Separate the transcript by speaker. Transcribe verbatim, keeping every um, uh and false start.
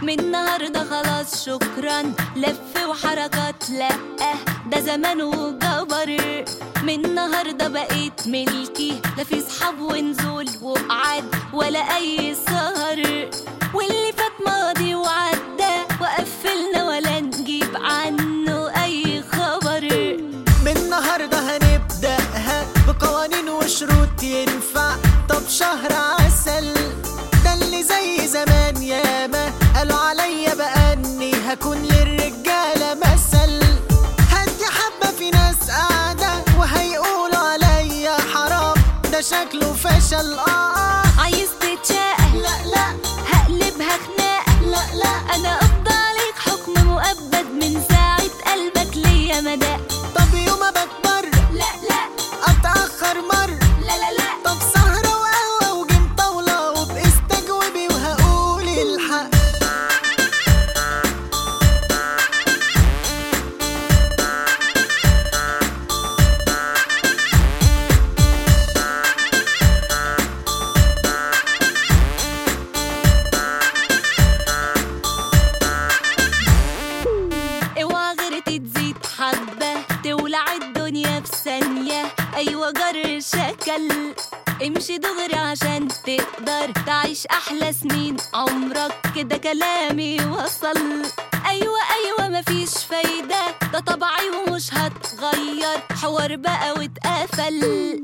Speaker 1: من النهاردة خلاص شكرا، لف وحركات لأ ده زمان وجبر. من النهاردة بقيت ملكي، لا في صحاب ونزول وقعد ولا أي سهر. واللي فات ماضي وعدى وقفلنا ولا نجيب عنه أي خبر.
Speaker 2: من النهاردة هنبدأها بقوانين وشروط ينفع. طب شهر عسل ده اللي زي زمان ياما قالوا عليا بقى اني هكون للرجالة مثل. هدي حبة في ناس قاعدة وهيقولوا عليا حرام ده شكله فشل. اه
Speaker 1: عايز تتشاقى؟
Speaker 2: لا لا
Speaker 1: هقلبها خناقة.
Speaker 2: لا لا
Speaker 1: أنا قبض عليك حكم مؤبد من ساعة قلبك ليا مدى.
Speaker 2: طب يوم بكبر
Speaker 1: لا لا
Speaker 2: اتأخر مر.
Speaker 1: لا لا لا
Speaker 2: طب سهرة وقهوة وجيم طاولة وباستجوبي وهقول الحق.
Speaker 1: اوعى غيرتي تزيد حبة تولع الدنيا في ثانية. أيوة جر شكل، امشي دغري عشان تقدر تعيش أحلى سنين عمرك. كده كلامي وصل. أيوة أيوة مفيش فايدة، ده طبعي ومش هتغير. حوار بقى واتقفل.